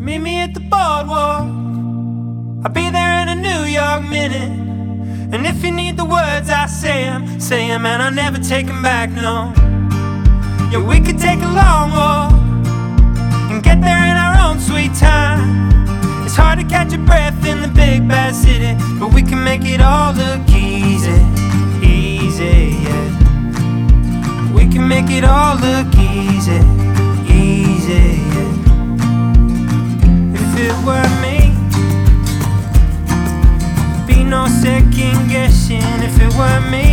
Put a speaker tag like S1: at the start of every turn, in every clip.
S1: Meet me at the boardwalk, I'll be there in a New York minute. And if you need the words, I say 'em, and I'll never take 'em back, no. Yeah, we could take a long walk and get there in our own sweet time. It's hard to catch your breath in the big bad city, but we can make it all look easy, easy, yeah. We can make it all look easy, easy, yeah. If it were me, be no second guessing. If it were me,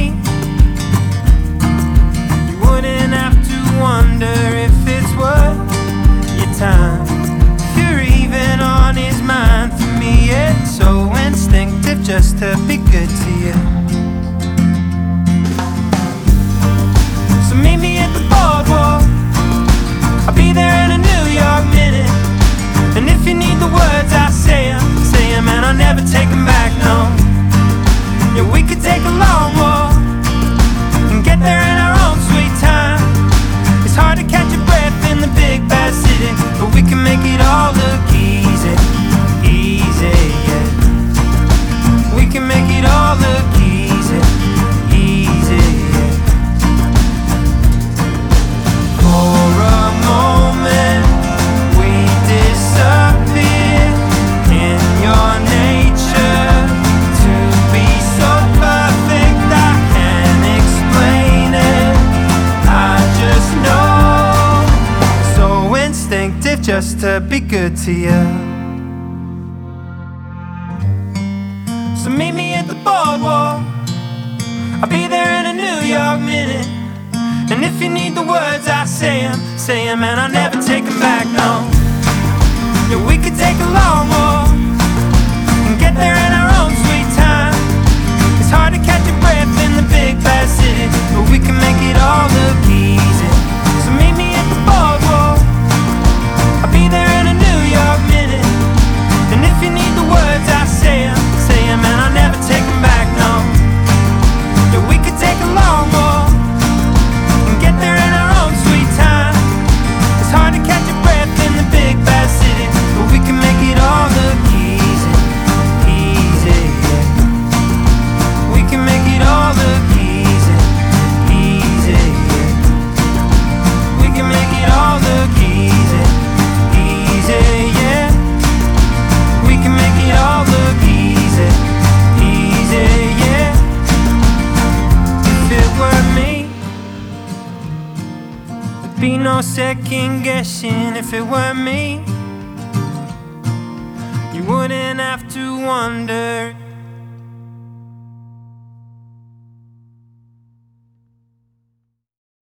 S1: you wouldn't have to wonder if it's worth your time. If you're even on his mind. For me, it's so instinctive just to be good to you. So meet me at the boardwalk, I'll be there in a New York minute. And if you need the words, I say 'em, and I'll never take 'em back, no. Yeah, we could take a long walk and get there in our own sweet time. It's hard to catch your breath in the big bad city, but we can make it all look easy, easy, yeah. We can make it all look easy, easy, yeah. For a moment we disappear in your nature to be so perfect I can't explain it. I just know, so instinctive just to be good to you. So meet me at the boardwalk, I'll be there in a New York minute. And if you need the words, I say 'em, and I'll never take 'em back, no. Yeah, we could take a long walk and get there in our own sweet time. It's hard to catch your breath in the big bad city, but we can make it all look easy. So meet me at the boardwalk, I'll be there in a New York minute. And if you need the words, I say 'em, and I'll never take 'em back, no. Yeah, we could take a long walk and get there in our own sweet time. It's hard to catch your breath in the big bad city, but we can make it all look easy, easy, yeah. We can make it all look easy, easy, yeah. We can make it all look easy, easy, yeah. We can make it all look easy, easy, yeah. If it were me, there'd be no second guessing. If it were me, you wouldn't have to wonder